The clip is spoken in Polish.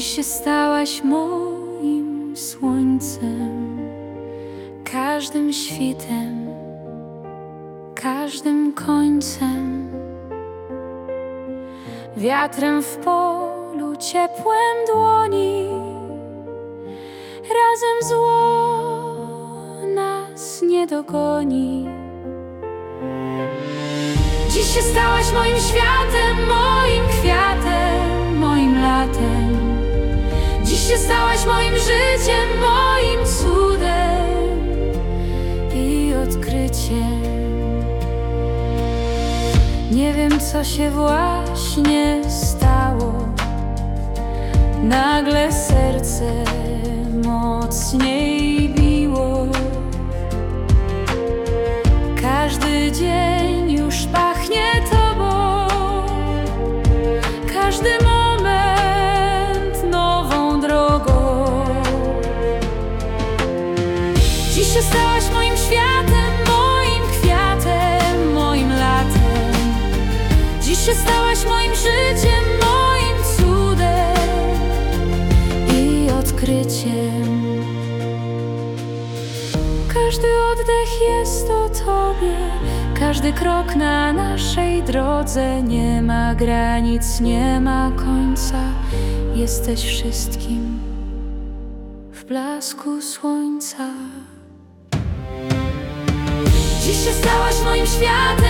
się stałaś moim słońcem, każdym świtem, każdym końcem, wiatrem w polu, ciepłem dłoni. Razem zło nas nie dogoni. Dziś się stałaś moim światem, moim kwiatem, moim latem. Dziś się stałaś moim życiem, moim cudem i odkryciem. Nie wiem, co się właśnie stało. Nagle serce mocniej biło. Każdy dzień już pachnie tobą, każdy moment nową drogą. Dziś się stałaś moim światem, moim kwiatem, moim latem. Dziś się stałaś moim życiem, moim cudem i odkryciem. Każdy oddech jest o tobie, każdy krok na naszej drodze. Nie ma granic, nie ma końca. Jesteś wszystkim w blasku słońca. Dziś się stałaś moim światem,